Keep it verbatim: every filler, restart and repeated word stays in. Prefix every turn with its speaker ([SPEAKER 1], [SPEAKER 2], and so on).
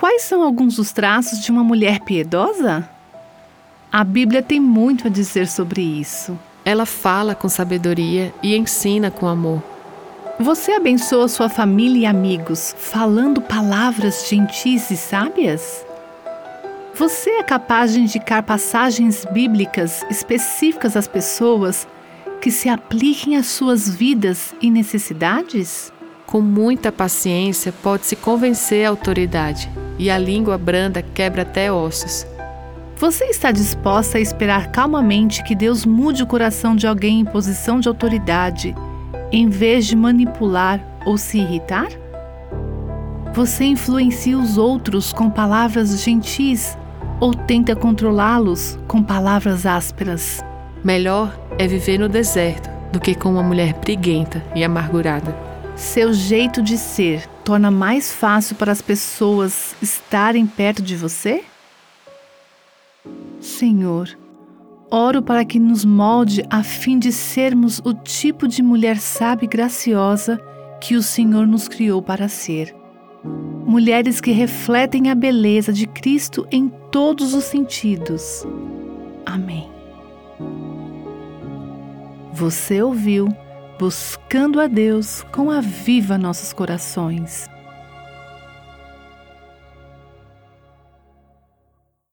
[SPEAKER 1] Quais são alguns dos traços de uma mulher piedosa? A Bíblia tem muito a dizer sobre isso.
[SPEAKER 2] Ela fala com sabedoria e ensina com amor.
[SPEAKER 1] Você abençoa sua família e amigos falando palavras gentis e sábias? Você é capaz de indicar passagens bíblicas específicas às pessoas que se apliquem às suas vidas e necessidades?
[SPEAKER 2] Com muita paciência pode-se convencer a autoridade, e a língua branda quebra até ossos.
[SPEAKER 1] Você está disposta a esperar calmamente que Deus mude o coração de alguém em posição de autoridade, em vez de manipular ou se irritar? Você influencia os outros com palavras gentis ou tenta controlá-los com palavras ásperas?
[SPEAKER 2] Melhor é viver no deserto do que com uma mulher briguenta e amargurada.
[SPEAKER 1] Seu jeito de ser torna mais fácil para as pessoas estarem perto de você? Senhor, oro para que nos molde a fim de sermos o tipo de mulher sábia e graciosa que o Senhor nos criou para ser. Mulheres que refletem a beleza de Cristo em todos os sentidos. Amém. Você ouviu Buscando a Deus com Aviva Nossos Corações.